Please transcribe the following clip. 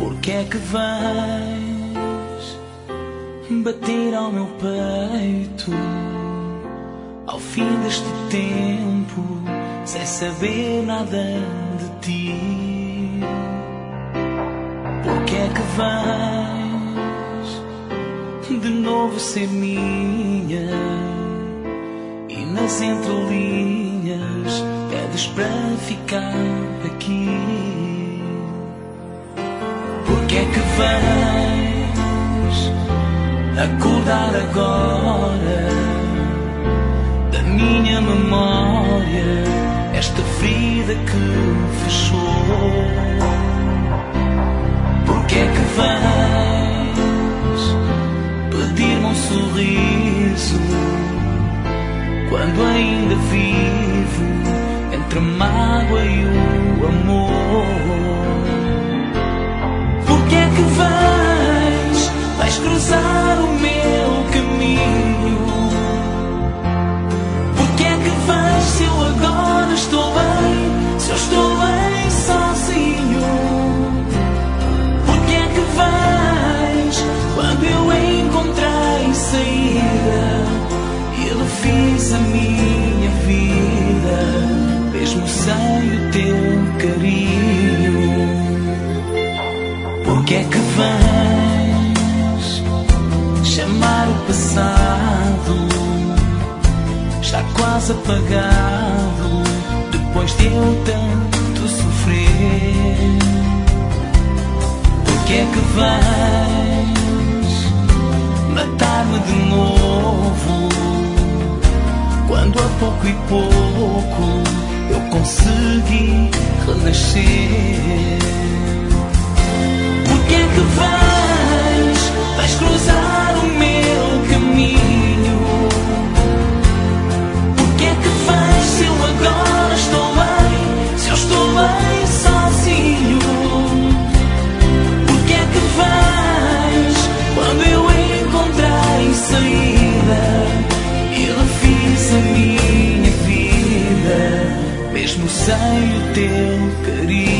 Porque é que vais bater ao meu peito ao fim deste tempo, sem saber nada de ti? Porque é que vais de novo ser minha e nas entrelinhas pedes para ficar aqui? Porque é que vais acordar agora da minha memória esta ferida que fechou? Porque é que vais pedir-me um sorriso quando ainda vivo entre a mágoa e o amor? Porque é que vais cruzar o meu caminho? Porque é que vais, se eu agora estou bem, se eu estou bem sozinho? Porque é que vais, quando eu encontrei saída e refiz a minha vida, mesmo sem o teu carinho? Porque é que vais chamar o passado, já quase apagado, depois de eu tanto sofrer? Porque é que vais matar-me de novo, quando a pouco e pouco eu consegui renascer? Porque é que vais cruzar o meu caminho? Porque é que vais, se eu agora estou bem, se eu estou bem sozinho? Porque é que vais, quando eu encontrei saída e refiz a minha vida, mesmo sem o teu carinho?